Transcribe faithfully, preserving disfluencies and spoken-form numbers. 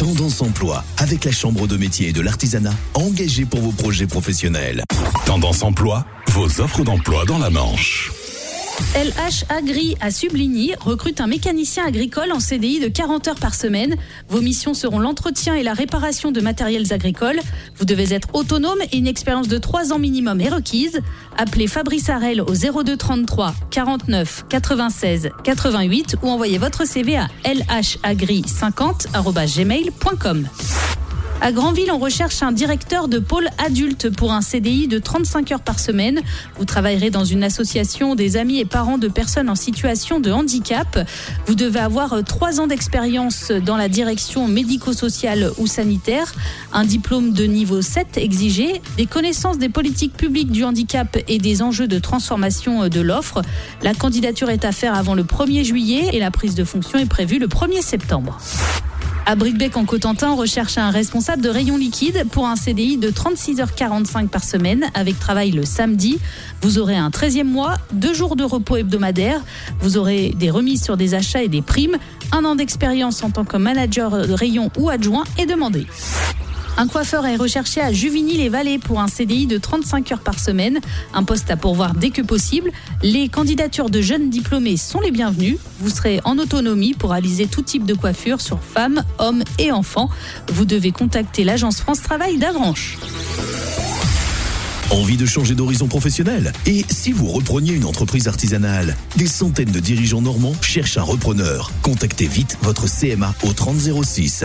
Tendance Emploi, avec la Chambre de métier et de l'artisanat, engagée pour vos projets professionnels. Tendance Emploi, vos offres d'emploi dans la Manche. L H Agri à Subligny recrute un mécanicien agricole en C D I de quarante heures par semaine. Vos missions seront l'entretien et la réparation de matériels agricoles. Vous devez être autonome et une expérience de trois ans minimum est requise. Appelez Fabrice Harel au zéro deux trente-trois quarante-neuf quatre-vingt-seize quatre-vingt-huit ou envoyez votre C V à l h agri cinquante arobase gmail point com. À Granville, on recherche un directeur de pôle adulte pour un C D I de trente-cinq heures par semaine. Vous travaillerez dans une association des amis et parents de personnes en situation de handicap. Vous devez avoir trois ans d'expérience dans la direction médico-sociale ou sanitaire, un diplôme de niveau sept exigé, des connaissances des politiques publiques du handicap et des enjeux de transformation de l'offre. La candidature est à faire avant le premier juillet et la prise de fonction est prévue le premier septembre. À Bricbec en Cotentin, on recherche un responsable de rayon liquide pour un C D I de trente-six heures quarante-cinq par semaine avec travail le samedi. Vous aurez un treizième mois, deux jours de repos hebdomadaire. Vous aurez des remises sur des achats et des primes. Un an d'expérience en tant que manager de rayon ou adjoint est demandé. Un coiffeur est recherché à Juvigny-les-Vallées pour un C D I de trente-cinq heures par semaine. Un poste à pourvoir dès que possible. Les candidatures de jeunes diplômés sont les bienvenues. Vous serez en autonomie pour réaliser tout type de coiffure sur femmes, hommes et enfants. Vous devez contacter l'agence France Travail d'Avranches. Envie de changer d'horizon professionnel? Et si vous repreniez une entreprise artisanale? Des centaines de dirigeants normands cherchent un repreneur. Contactez vite votre C M A au trente zéro six.